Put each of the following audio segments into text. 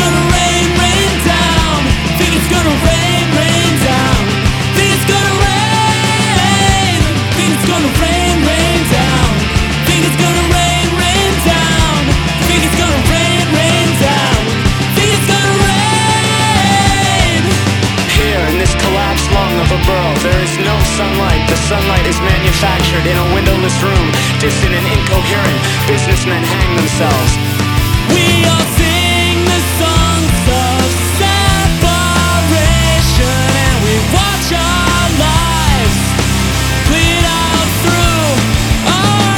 gonna rain, rain down. Think it's gonna rain, rain down. Think it's gonna rain. Think it's gonna rain, rain down. Think it's gonna rain, rain down. Think it's gonna rain, rain down. Think it's gonna rain. Here in this collapsed lung of a burrow, there is no sunlight. The sunlight is manufactured in a windowless room. Distant and incoherent, businessmen hang themselves. We all sing the songs of separation, and we watch our lives bleed out through our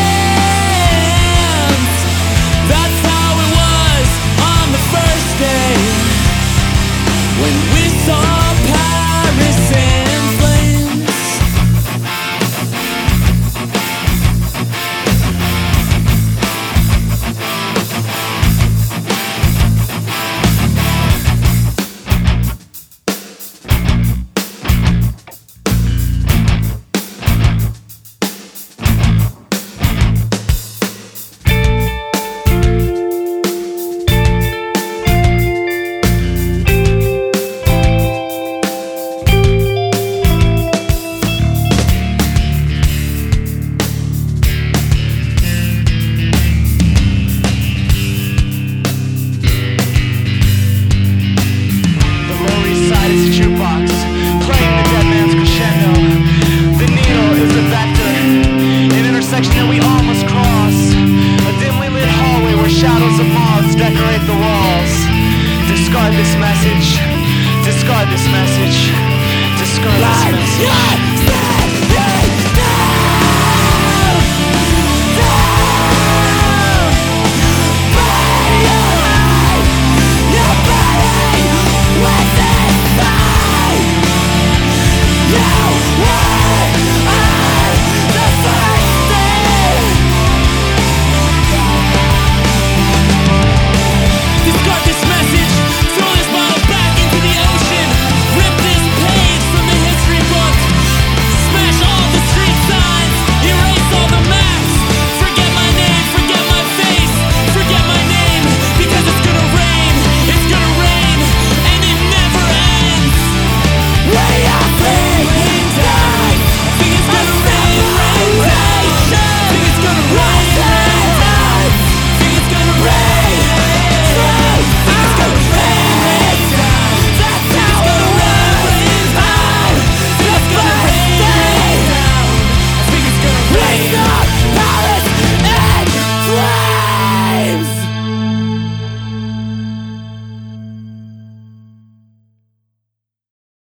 hands. That's how it was on the first day when we saw Paris in flames. That we all must cross, a dimly lit hallway where shadows of moths decorate the walls. Discard this message, discard this message, discard this message.